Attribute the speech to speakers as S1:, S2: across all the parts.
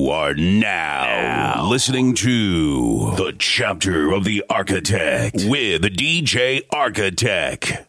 S1: You are now listening to The Chapter of the Architect with DJ Architect.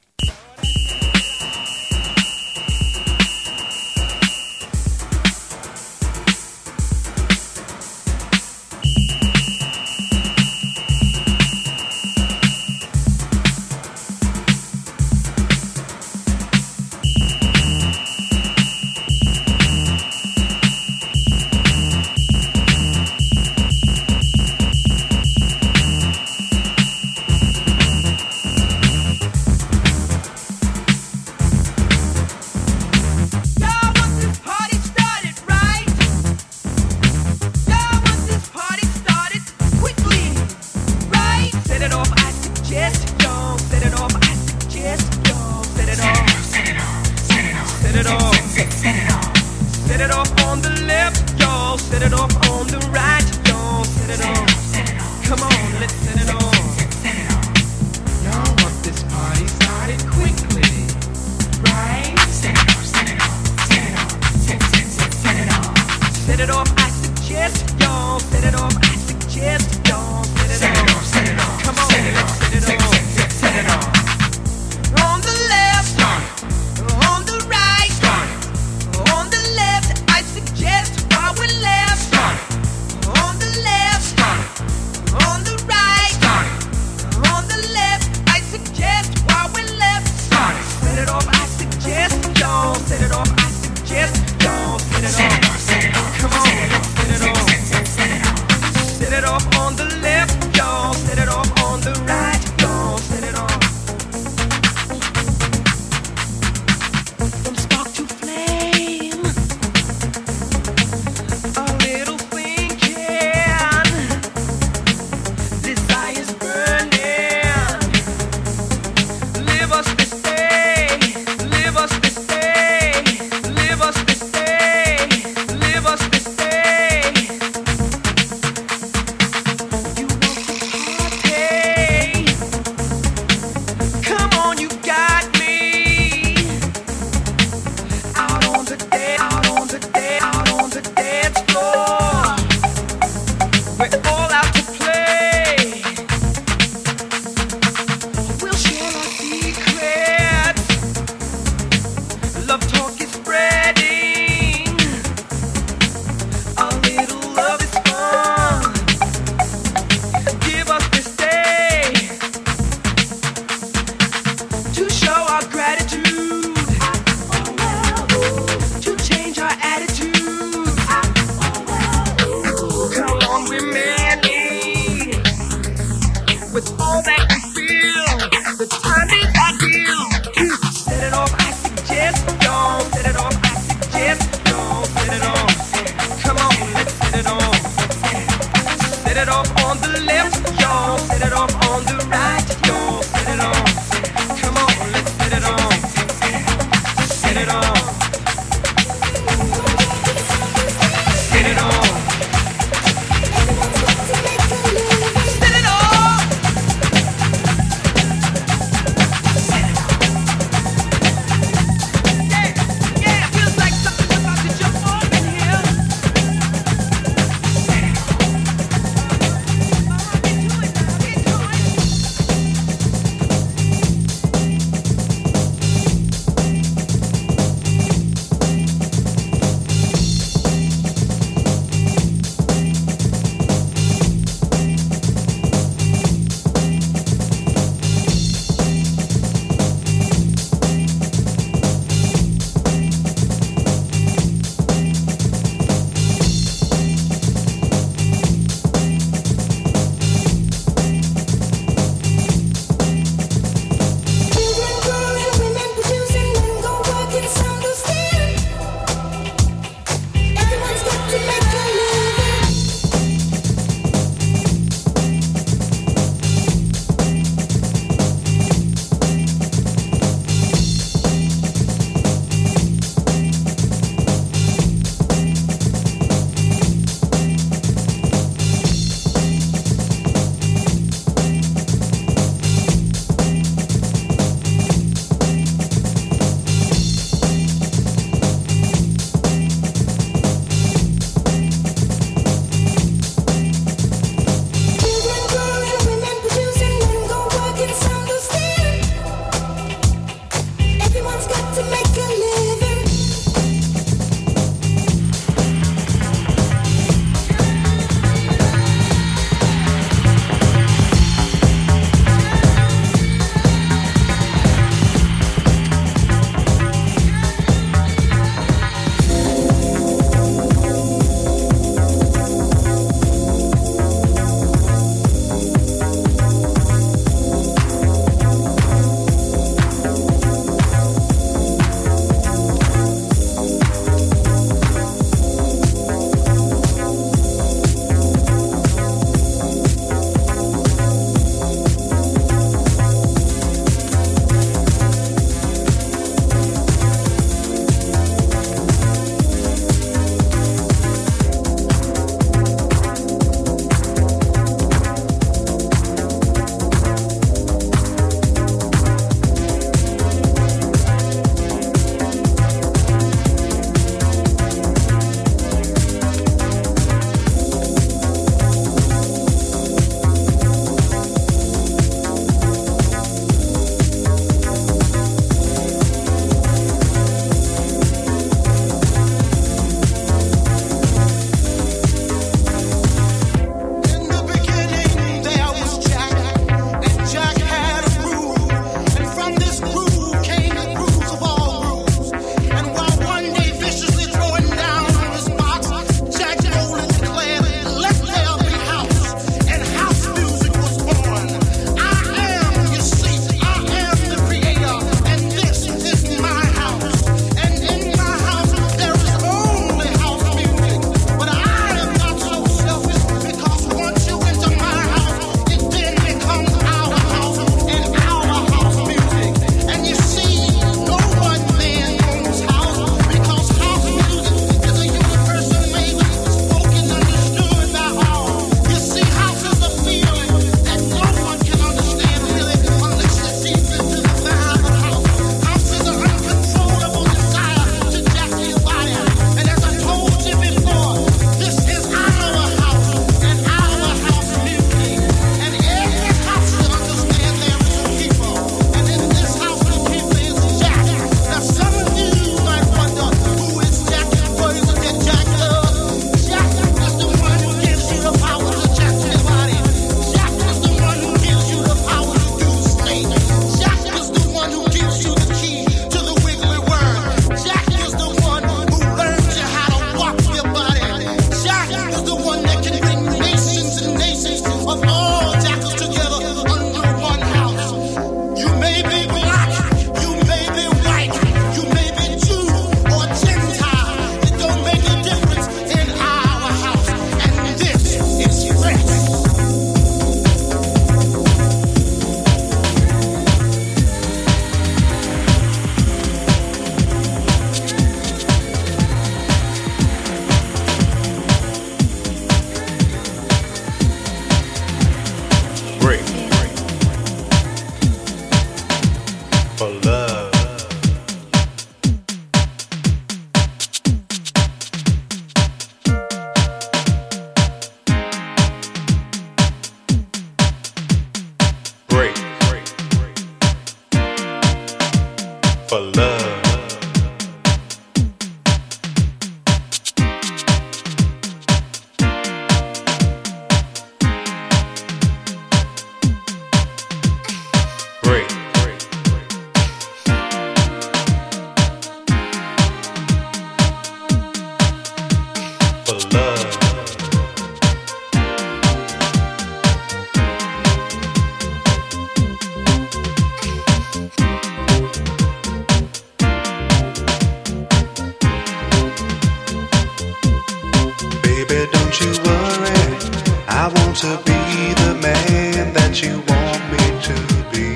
S2: want to be the man that you want me to be.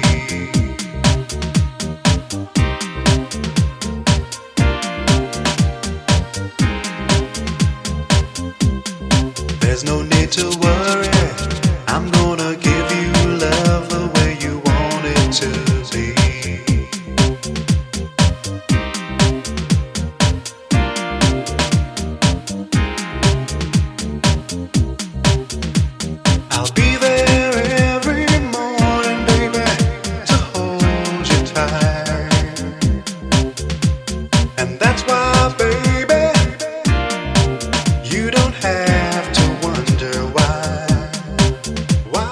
S2: There's no need to worry, I'm gonna give you love the way you want it to be. I'll be there every morning, baby, to hold you tight. And that's why, baby, you don't have to wonder why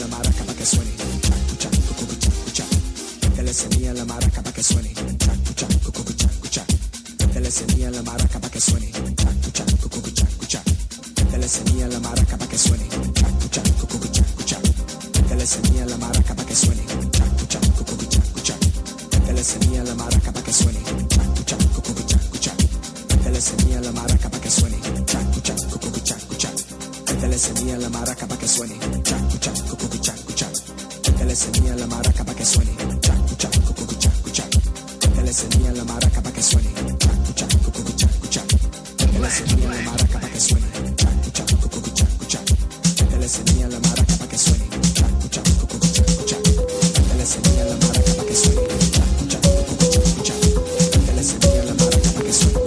S3: maraca pa' que suene. Cha, cucucha. Métele semilla a la maraca pa' que suene. Cha, cucucha. Métele semilla a la maraca pa' que suene. Cha, cucucha. Métele semilla a la maraca pa' que suene. Cha, cucucha. Métele semilla a la maraca pa' que suene. Cha, cucucha. Métele semilla a la maraca pa' que suene. Cha, cucucha. Métele semilla a la maraca pa' que suene. Cha, cucucha. Métele semilla a la maraca pa' que suene. Cha, cucucha. Métele semilla a la maraca pa' que suene. Cha, cucucha. Métele semilla a la maraca pa' que suene. Cha, cucucha. Métele semilla a la maraca pa' que suene. Cha, cucucha. Métele semilla a la maraca pa' que suene. Cha, cucucha. Métele semilla a la maraca pa' que suene. Cha, cucucha. Métele semilla a la maraca pa' que suene.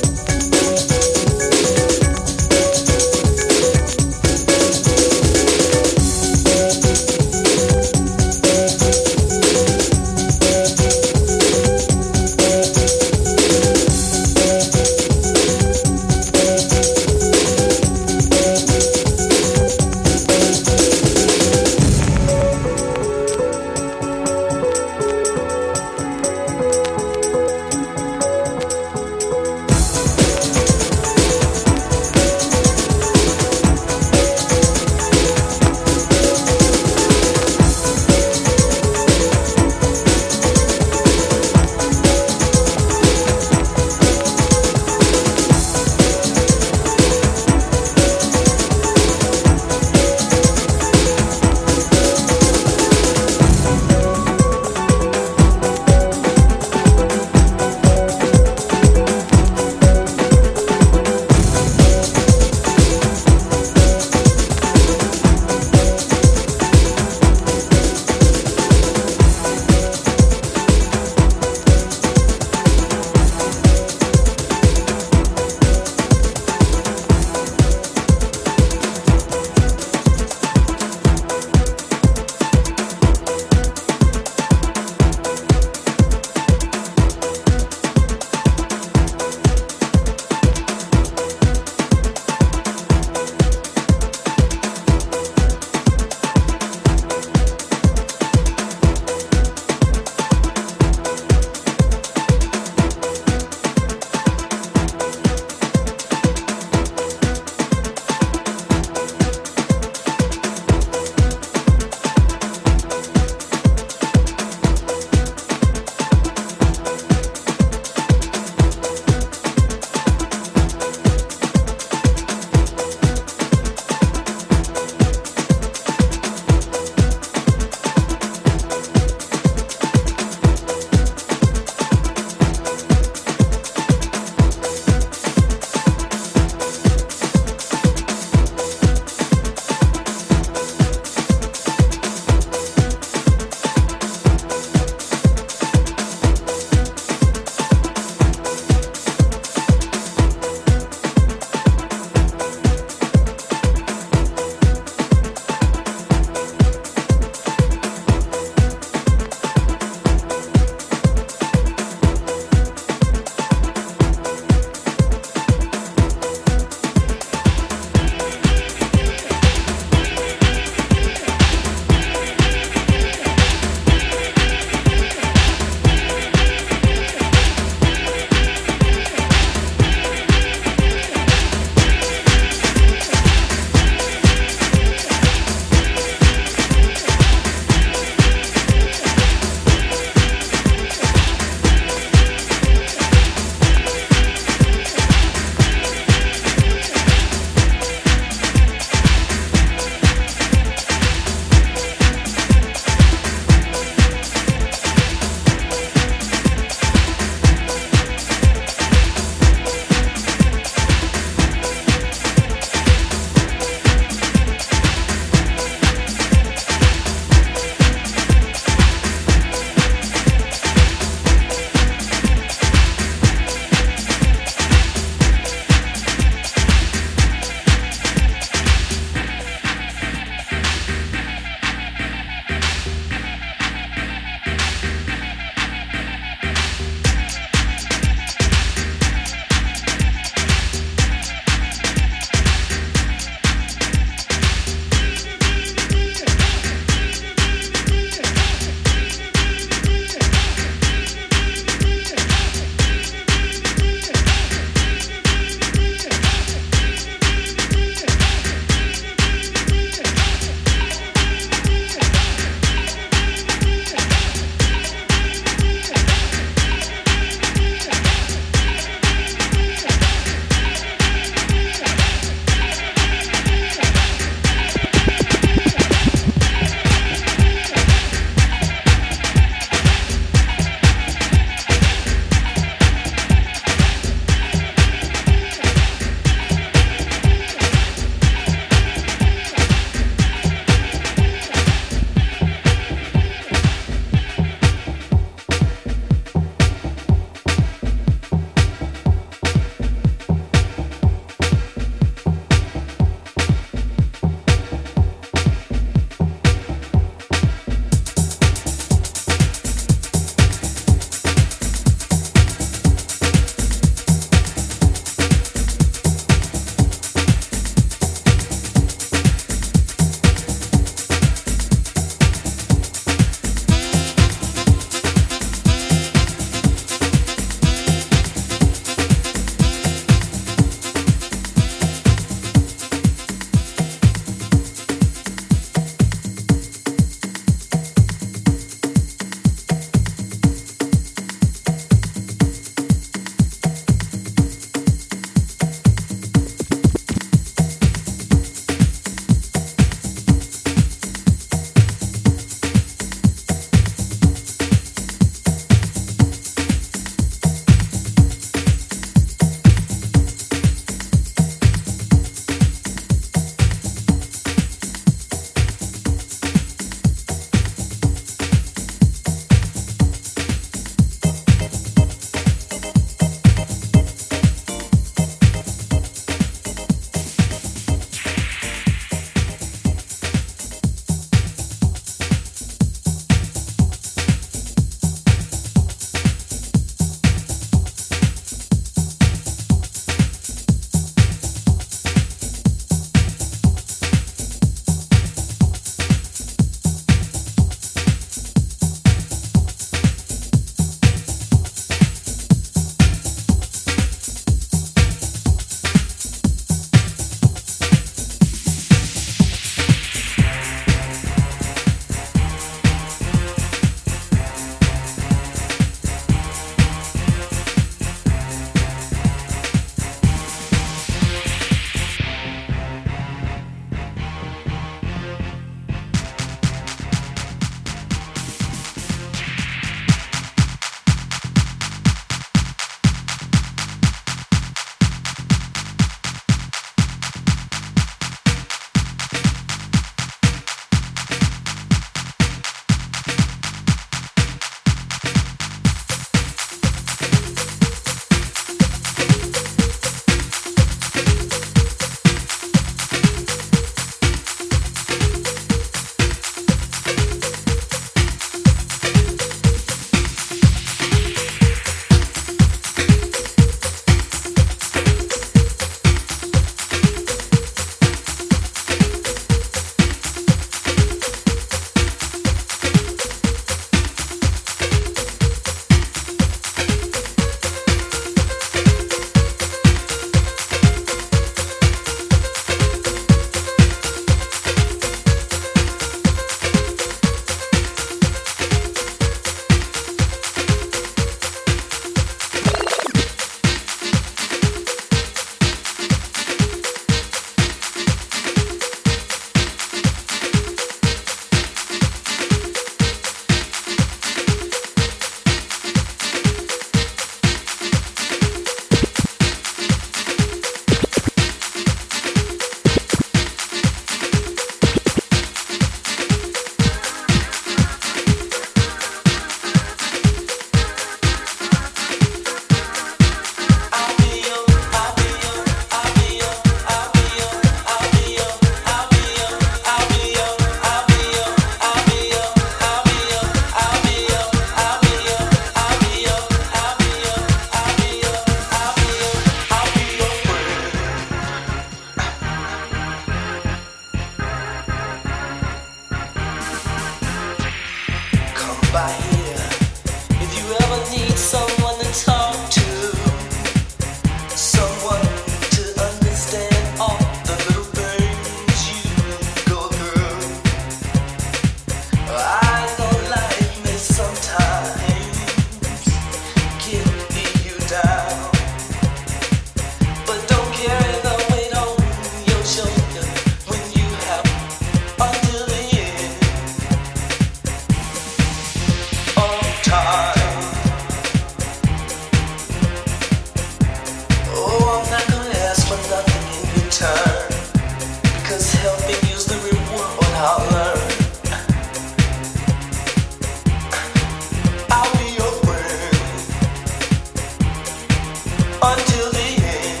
S4: until the end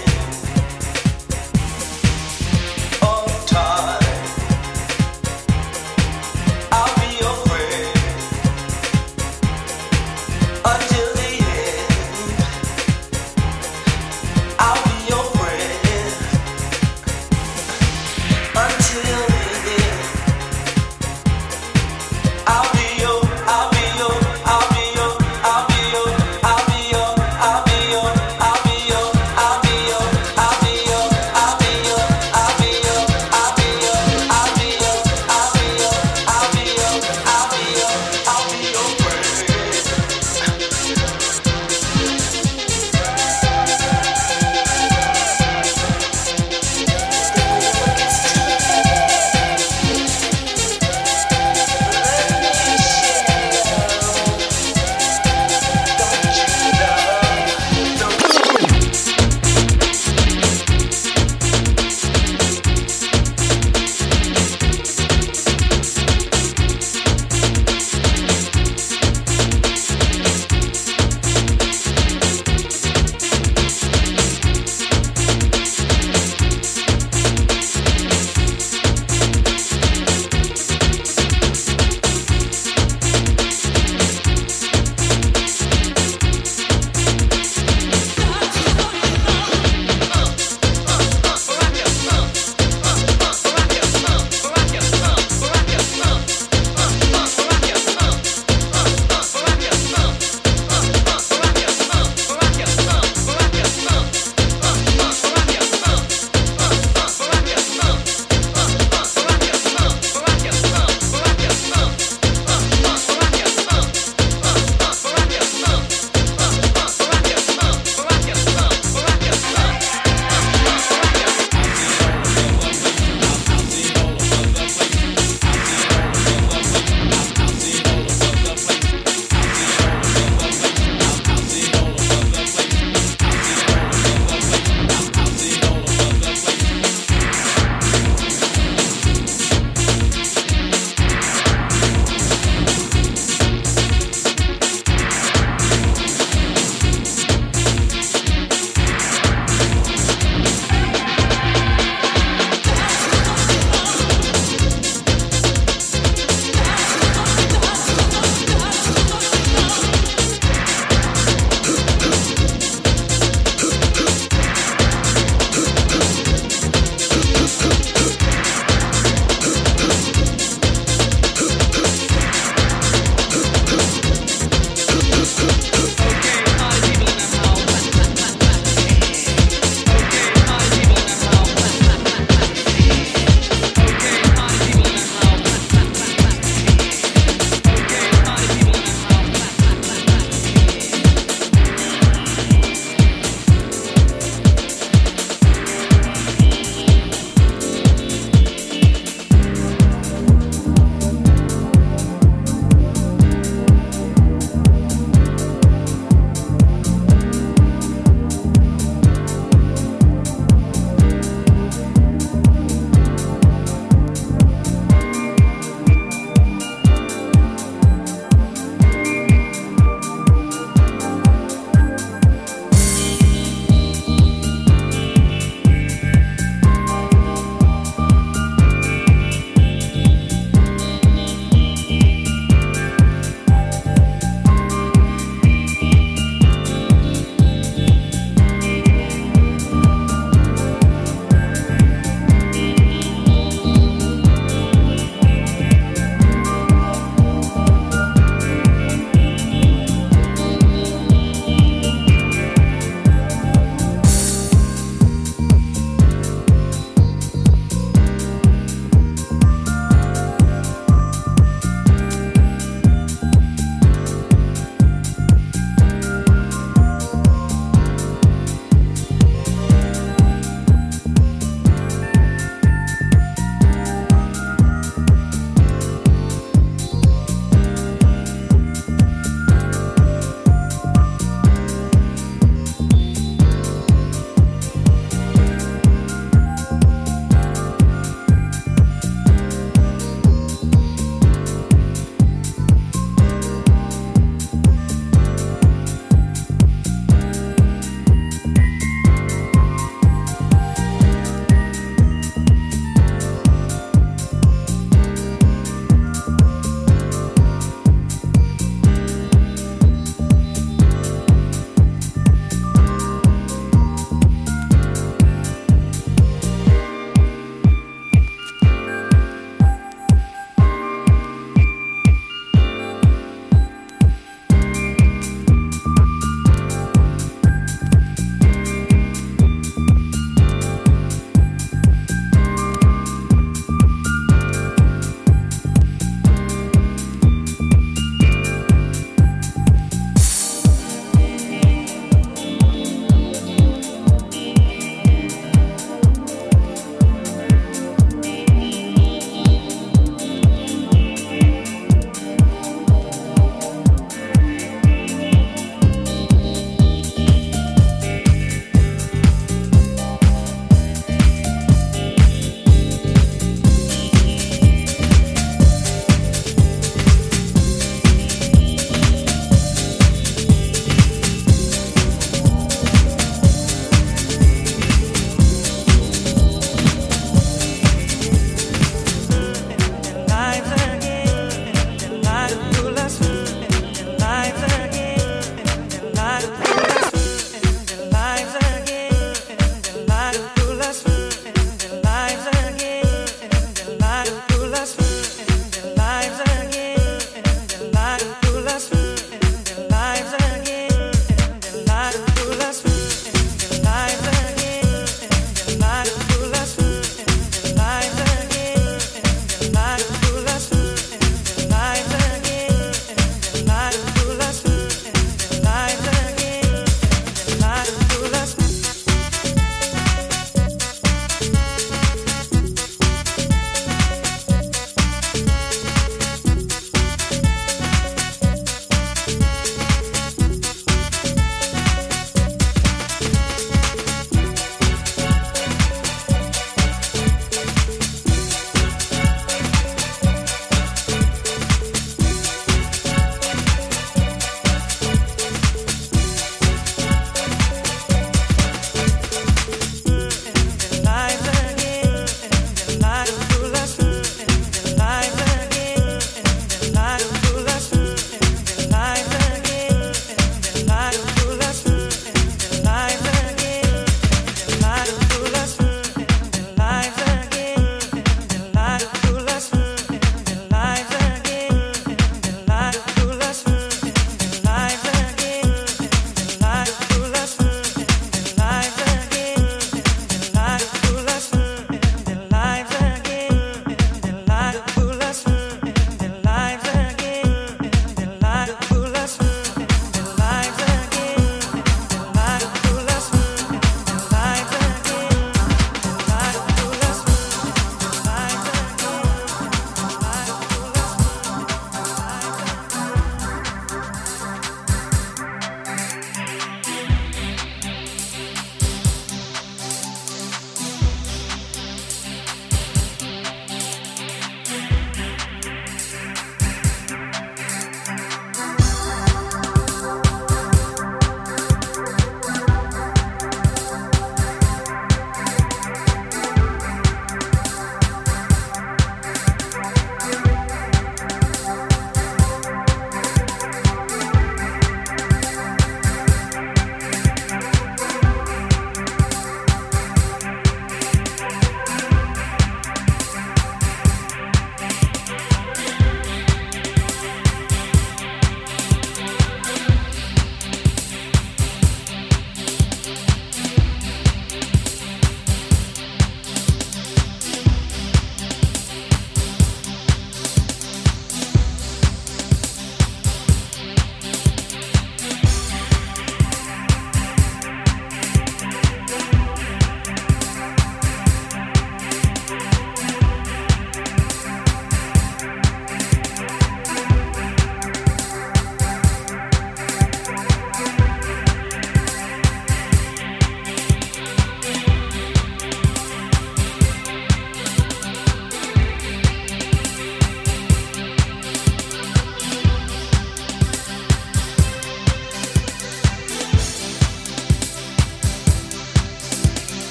S4: of time. I'll be your friend until the end. I'll be your friend until the end. I'll be your, I'll be your, I'll be your, I'll be your, I'll be your, I'll be your, I'll be your.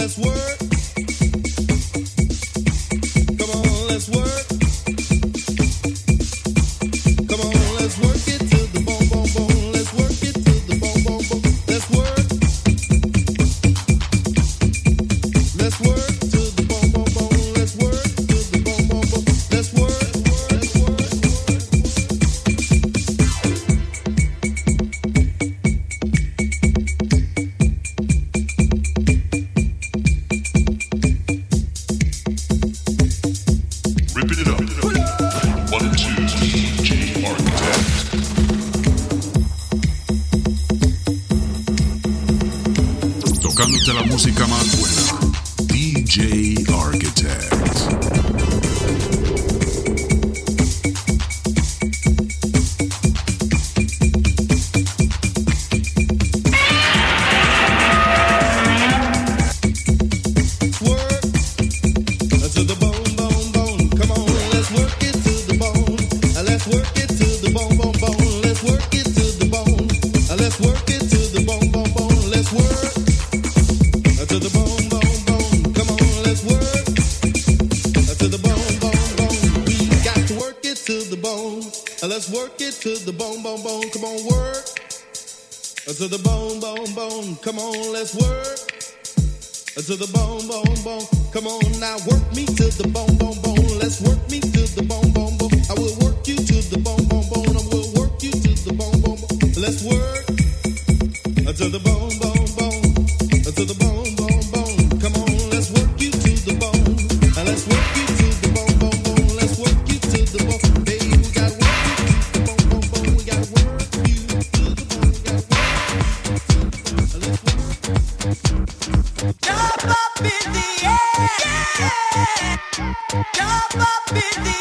S5: let's work. Come on, let's work. Come on, let's work it to the bone, bone, bone. Let's work it to the bone, bone, bone. Let's work. Let's work to the bone, bone, bone. Let's work to the bone, bone, bone. Let's work. Let's work.
S6: Ripping it up. 1 and 2, DJ Architect. Tocándote la música más buena, DJ Architect.
S5: Work to the bone, bone, bone. Come on, let's work it to the bone. Let's work it to the bone, bone, bone. Let's work it to the bone. Let's work it to the bone, bone, bone. Let's work to the bone, bone, bone. Come on, let's work to the bone, bone, bone. We got to work it to the bone. Let's work it to the bone, bone, bone. Come on, work to the bone, bone, bone. Come on, let's work to the bone, bone, bone. Come on now, work me to the bone, bone, bone. Let's work me to the bone, bone, bone. I will work you to the bone, bone, bone. I will work you to the bone, bone, bone. Let's work to the bone, bone, bone. To the bone, bone, bone. Come on, let's work you to the bone. Let's work you to the bone, bone, bone. Let's work you to the bone. Baby, we gotta work you to the bone, bone, bone. We gotta work you to the bone. We gotta work. Let's work.
S4: Jump up in the air. Jump up in the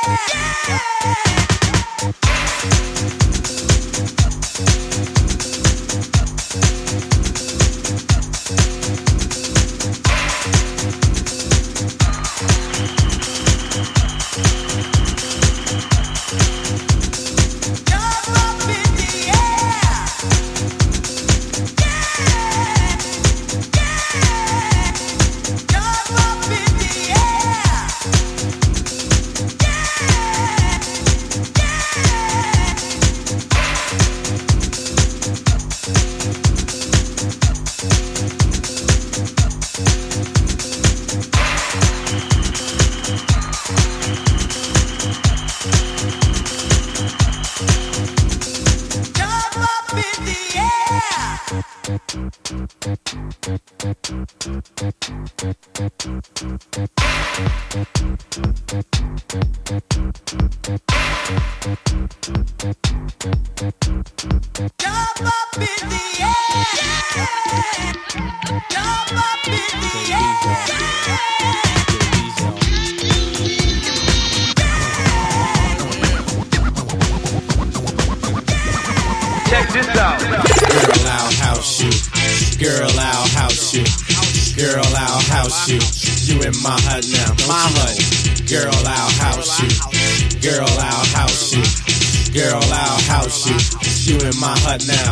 S7: Check this out.
S8: Girl, I'll house you. Girl, I'll house you. Girl, I'll house you. You in my hut now. My hut. Girl, I'll house you. Girl, I'll house you. Girl, I'll house you. You in my hut now.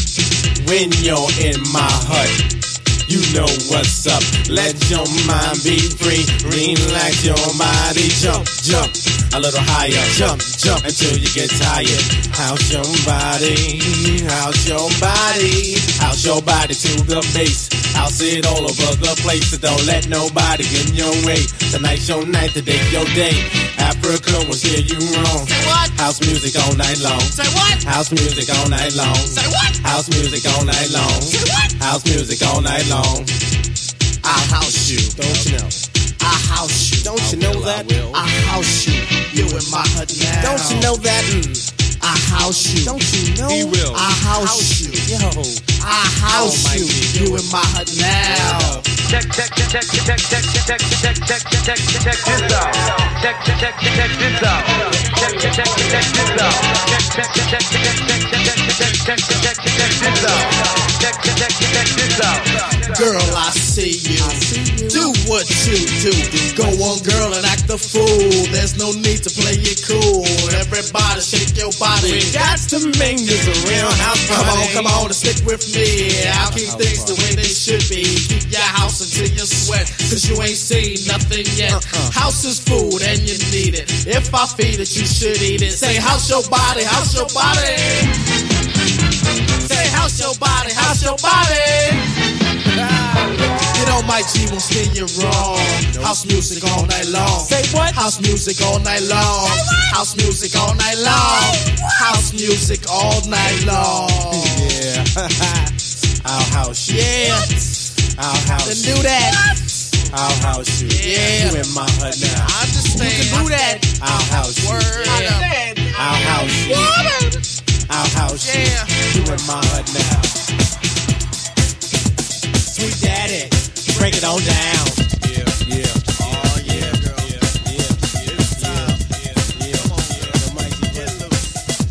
S8: When you're in my hut, you know what's up. Let your mind be free. Relax your body. Jump, jump. A little higher. Jump, jump until you get tired. House your body. House your body. House your body to the base. House it all over the place. So don't let nobody get in your way. Tonight's your night, today's your day. Africa will steer you wrong.
S9: Say what?
S8: House music all night long.
S9: Say what?
S8: House music all night long.
S9: Say what?
S8: House music all night long.
S9: Say what?
S8: House music all night long.
S9: I house you.
S8: Don't you know?
S9: I house you.
S8: Don't you know that?
S9: I house you. You in my hut now.
S8: Don't you know that?
S9: I house you.
S8: Don't you know?
S9: He will. I house you.
S8: Yo.
S9: I house you. You in my hut now.
S7: Check this out. Check this out. Check this out. Check this out. Check this out.
S9: Girl, I see you. Do what you do. Go on, girl, and act the fool. There's no need to play it cool. Everybody Everybody shake your body.
S8: We got to make this a real house party.
S9: Come on, and stick with me. I'll keep things the way they should be. Keep your house until you sweat, cause you ain't seen nothing yet. House is food and you need it. If I feed it, you should eat it. Say house your body, house your body. Say house your body, house your body. You know Mike G won't steer you wrong. House music all night long.
S8: Say what?
S9: House music all night long. House music all night long. House music all night long.
S8: Yeah. Our house.
S9: Yeah.
S8: Our house.
S9: Then do that.
S8: Our house.
S9: Yeah.
S8: You in my hut now.
S9: I understand. You can do that.
S8: Our house.
S9: Word.
S8: Yeah. Our house. Our house.
S9: Yeah.
S8: You in my hut now. Sweet daddy, break it on down. Yeah, yeah. Oh yeah, girl. Yeah, yeah. It's time. Yeah. Come on, the mighty get loose.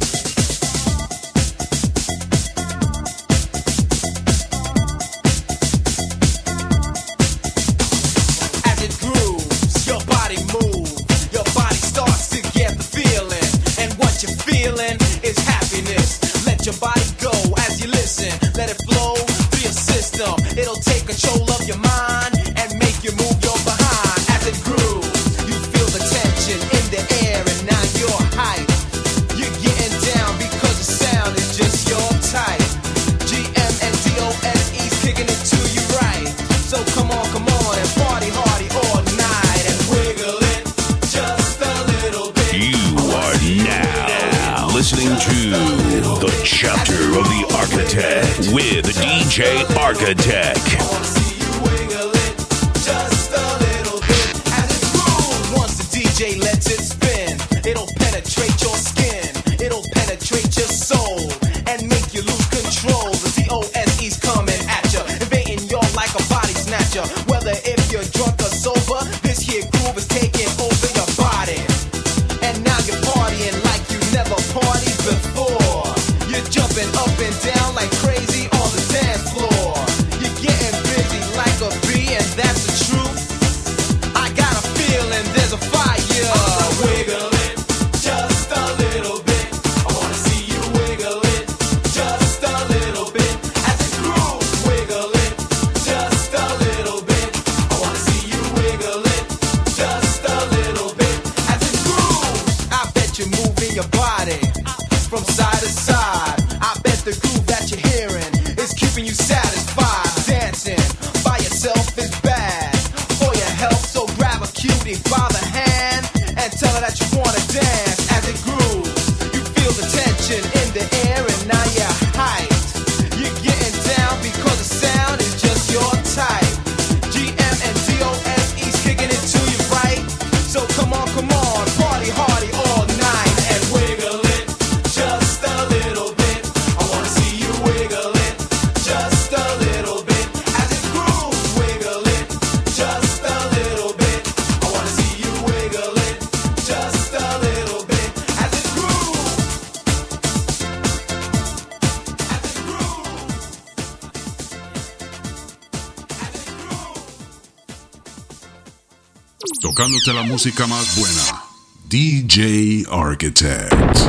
S10: As it grooves, your body moves. Your body starts to get the feeling, and what you're feeling is happiness. Let your body go as you listen. Let it flow through your system. It'll take control of your mind and make you move your behind. As it grooves, you feel the tension in the air, and now you're hype. You're getting down because the sound is just your type. GM and DOSE's kicking it to you right. So come on and party hardy all night and wiggle it just a little bit.
S1: You are now listening to the chapter of the Architect with DJ Architect.
S10: I wanna see you wiggle it just a little bit as it moves. Once the DJ lets it spin, it'll penetrate your skin, it'll penetrate your soul and make you lose control. The DOSE's coming at ya, invading your like a body snatcher. Whether if you're drunk or sober, this here groove is taking over your body. And now you're partying like you never partied before. You're jumping up and down like crazy on the dance floor. You're getting busy like a bee, and that's the truth. I got a feeling there's a fire. Wiggle it just a little bit. I wanna see you wiggle it just a little bit. As it grooves, wiggle it just a little bit. I wanna see you wiggle it just a little bit. As it grooves, I bet you're moving your body from side to side. I bet the groove that you're hearing is keeping you satisfied. Dancing by yourself is bad for your health, so grab a cutie by the hand and tell her that you wanna dance. As it grooves, you feel the tension in the air, and now you're hyped. You're getting down because the sound is just your type. GM and DOSE's kicking it to you right. So come on, party hardy all night and wiggle it just a little bit. I wanna see you wiggle it just a little bit. As it grooves, wiggle it just a little bit. I wanna see you wiggle it just a little bit. As it grooves, as it grooves, as it grooves.
S6: Tocándote la música más buena. DJ Architect.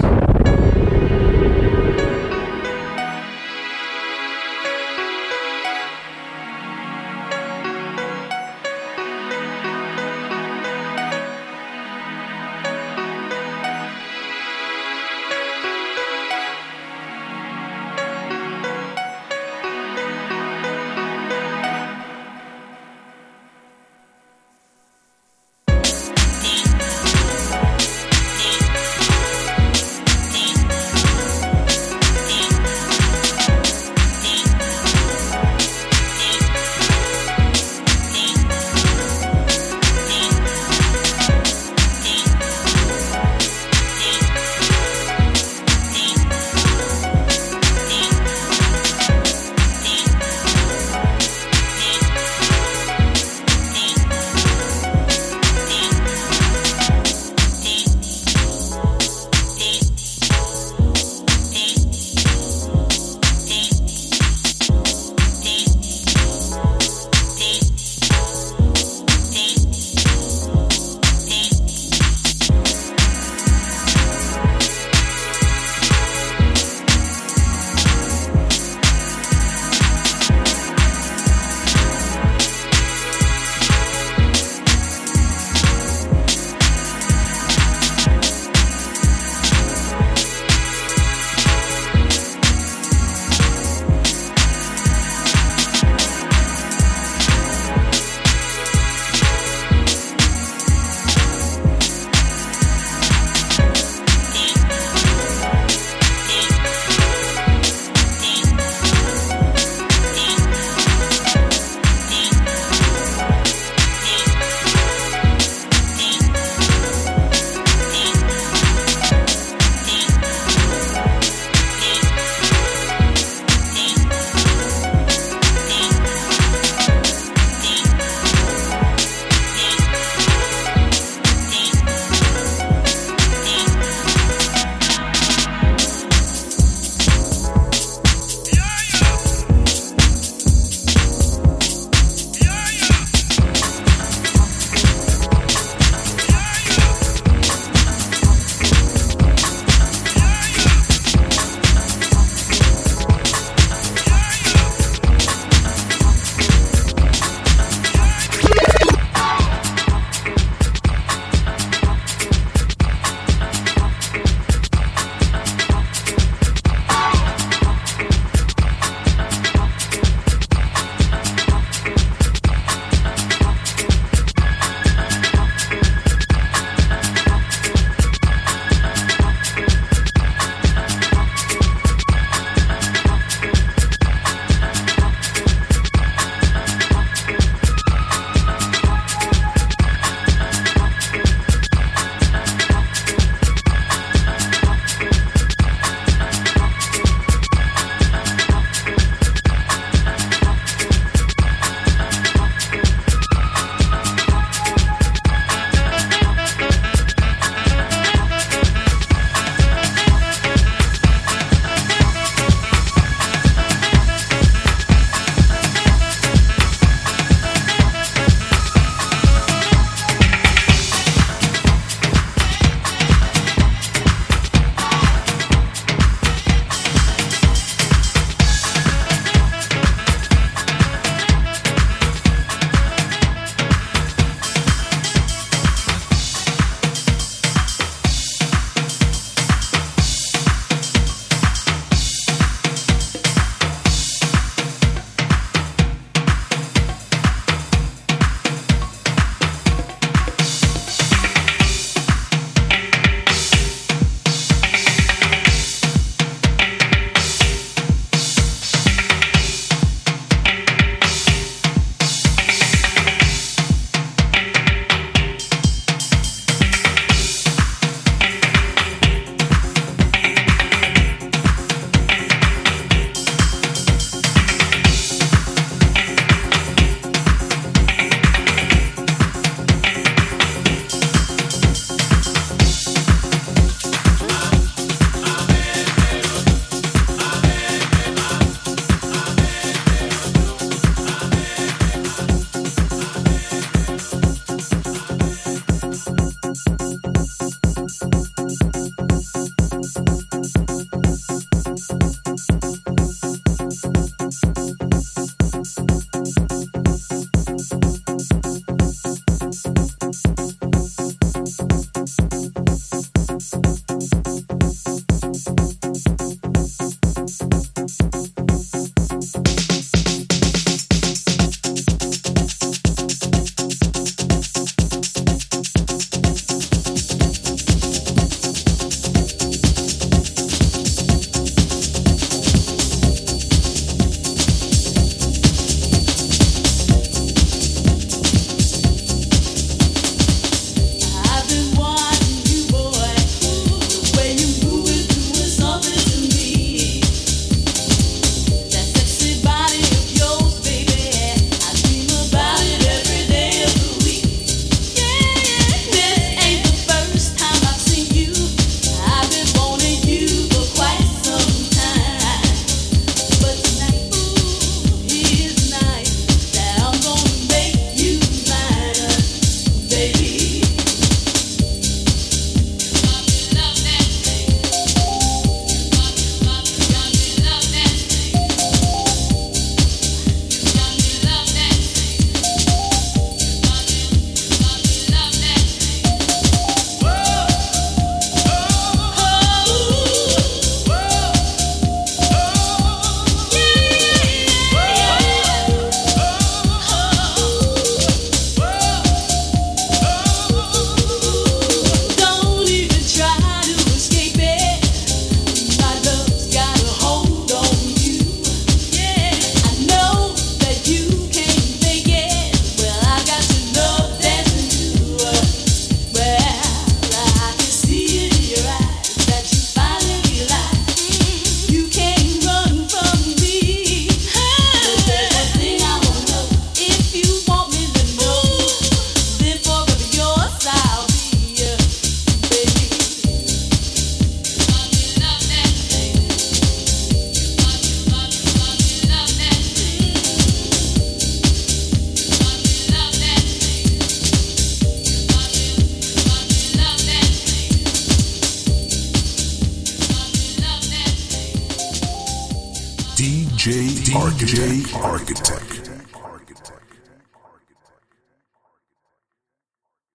S1: DJ Architect.